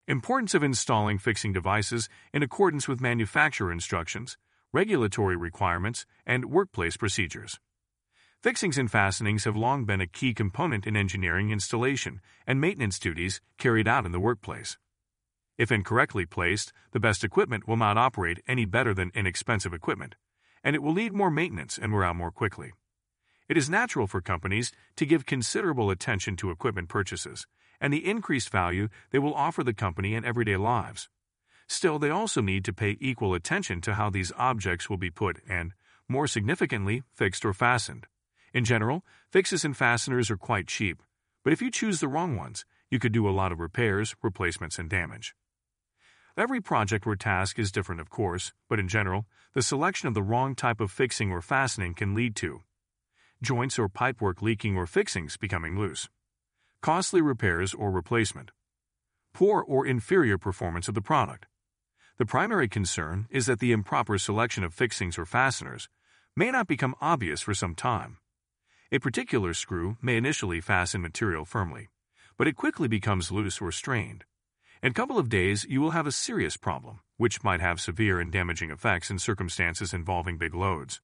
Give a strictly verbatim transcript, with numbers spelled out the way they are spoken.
Importance of installing fixing devices in accordance with manufacturer instructions, regulatory requirements, and workplace procedures. Fixings and fastenings have long been a key component in engineering installation and maintenance duties carried out in the workplace. If incorrectly placed, the best equipment will not operate any better than inexpensive equipment, and it will need more maintenance and wear out more quickly. It is natural for companies to give considerable attention to equipment purchases and the increased value they will offer the company in everyday lives. Still, they also need to pay equal attention to how these objects will be put and, more significantly, fixed or fastened. In general, fixes and fasteners are quite cheap, but if you choose the wrong ones, you could do a lot of repairs, replacements, and damage. Every project or task is different, of course, but in general, the selection of the wrong type of fixing or fastening can lead to joints or pipework leaking or fixings becoming loose, costly repairs or replacement, poor or inferior performance of the product. The primary concern is that the improper selection of fixings or fasteners may not become obvious for some time. A particular screw may initially fasten material firmly, but it quickly becomes loose or strained. In a couple of days, you will have a serious problem, which might have severe and damaging effects in circumstances involving big loads.